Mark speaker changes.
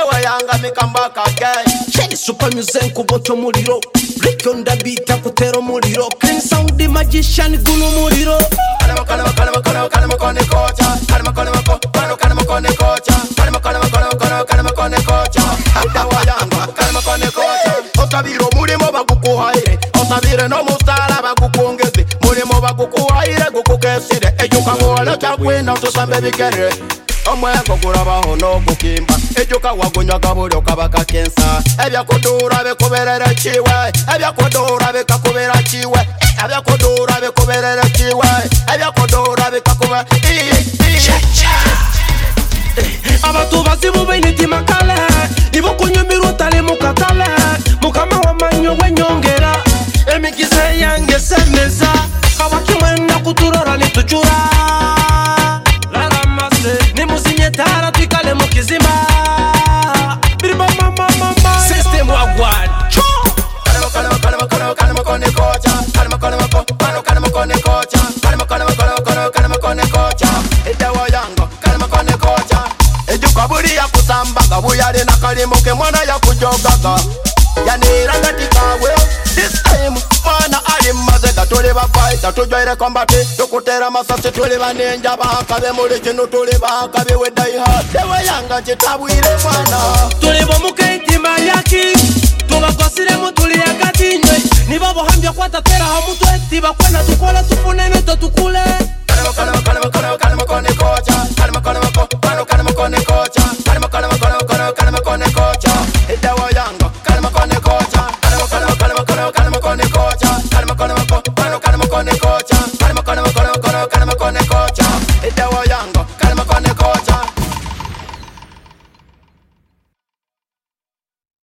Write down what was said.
Speaker 1: Ewa yanga me come back again.
Speaker 2: Shady super music kuboto muriro. Break on the beat kutero muriro. Clean sound the magician guno muriro.
Speaker 1: Kanama kone kocha. Kanama kone kocha. Ewa yanga kanama kone kocha. Osabiro murimo bagukuhaire. Osabire no mustala bagukongeze. Murimo bagukuhaire gukukesire. Ejuka ngola chakwina tusambe bikere. Omweko kurabaho no kukimba. Ejuka wagunywa kabulyo kabaka kensa. Ebya kudura bekuberere chiwe. Ebya kudura bekakubera chiwe. Ebya kudura bekuberere chiwe. Ebya kudura bekakubera
Speaker 2: Abatu bazimu bainiti makale. Ibo kunyumiru tali mukatale. Mukama wa manyo wenyongera. Emikize yange semeza. Kawaki mwenda kuturora nituchura. Tara tukale mukizima Biriba mama System wagwan
Speaker 1: Kanama kone kocha. Kanama kone kocha. Ewa yanga kanama kone kocha. Ejuka buri ya kusambaga. Buyari na kalimuke mwana ya kujogaga. Yaniranga tikawe. This time mwana ali mazega. Tuli ba fighter tujoire kombate. Tukutera masasi tuli ba ninja. Bahakabe muri kinu tuli bahakabe we die hard. Ewa yanga chitabuire mwana.
Speaker 2: Tuli bomuke intima yaki. Tuba kwasire mutuli ya katinywe. Niba bohambia kwa tatera hamutwe. Tiba kwena tukola tufunene to tukule.